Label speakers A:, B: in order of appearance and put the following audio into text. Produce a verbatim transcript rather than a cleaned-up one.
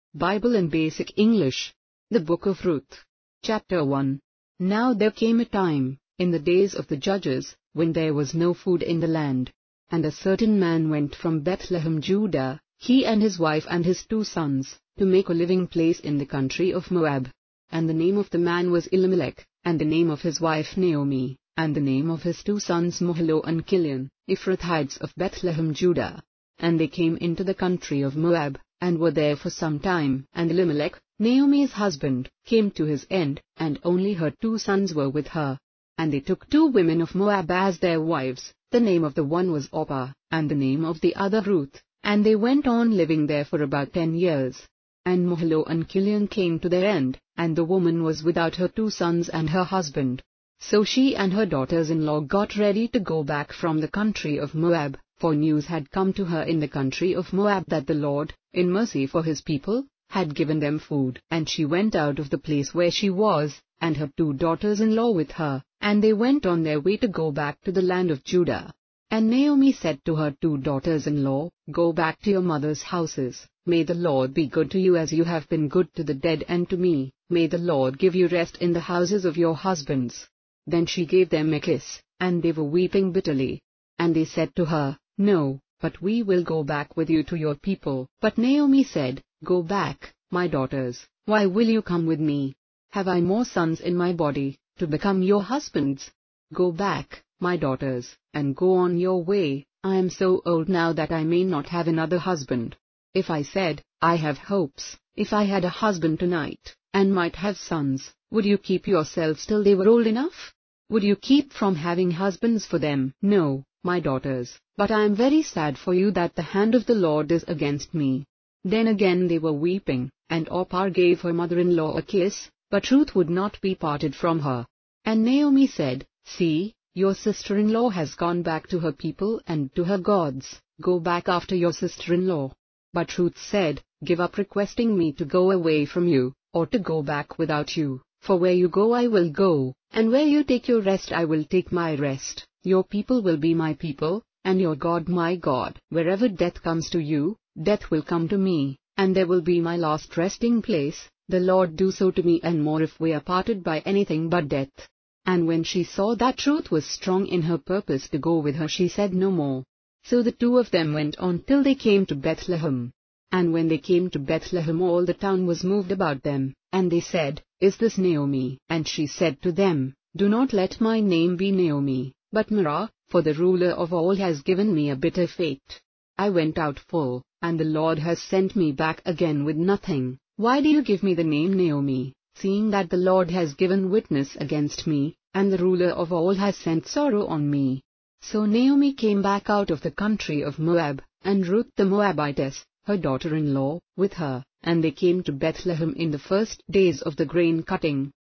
A: Bible in Basic English. The Book of Ruth. Chapter one. Now there came a time, in the days of the judges, when there was no food in the land. And a certain man went from Bethlehem, Judah, he and his wife and his two sons, to make a living place in the country of Moab. And the name of the man was Elimelech, and the name of his wife Naomi, and the name of his two sons Mahlon and Chilion, Ephrathites of Bethlehem, Judah. And they came into the country of Moab, and were there for some time. And Elimelech, Naomi's husband, came to his end, and only her two sons were with her. And they took two women of Moab as their wives. The name of the one was Orpah, and the name of the other Ruth. And they went on living there for about ten years. And Mahlon and Chilion came to their end, and the woman was without her two sons and her husband. So she and her daughters-in-law got ready to go back from the country of Moab, for news had come to her in the country of Moab that the Lord, in mercy for his people, had given them food. And she went out of the place where she was, and her two daughters-in-law with her, and they went on their way to go back to the land of Judah. And Naomi said to her two daughters-in-law, Go back to your mother's houses. May the Lord be good to you as you have been good to the dead and to me. May the Lord give you rest in the houses of your husbands. Then she gave them a kiss, and they were weeping bitterly. And they said to her, No, but we will go back with you to your people. But Naomi said, Go back, my daughters. Why will you come with me? Have I more sons in my body, to become your husbands? Go back, my daughters, and go on your way. I am so old now that I may not have another husband. If I said, I have hopes, if I had a husband tonight, and might have sons, would you keep yourselves till they were old enough? Would you keep from having husbands for them? No, my daughters, but I am very sad for you that the hand of the Lord is against me. Then again they were weeping, and Orpah gave her mother-in-law a kiss, but Ruth would not be parted from her. And Naomi said, See, your sister-in-law has gone back to her people and to her gods. Go back after your sister-in-law. But Ruth said, Give up requesting me to go away from you, or to go back without you. For where you go I will go, and where you take your rest I will take my rest. Your people will be my people, and your God my God. Wherever death comes to you, death will come to me, and there will be my last resting place. The Lord do so to me and more if we are parted by anything but death. And when she saw that Ruth was strong in her purpose to go with her, she said no more. So the two of them went on till they came to Bethlehem. And when they came to Bethlehem all the town was moved about them, and they said, Is this Naomi? And she said to them, Do not let my name be Naomi, but Mara, for the ruler of all has given me a bitter fate. I went out full, and the Lord has sent me back again with nothing. Why do you give me the name Naomi, seeing that the Lord has given witness against me, and the ruler of all has sent sorrow on me? So Naomi came back out of the country of Moab, and Ruth the Moabitess, her daughter-in-law, with her, and they came to Bethlehem in the first days of the grain cutting.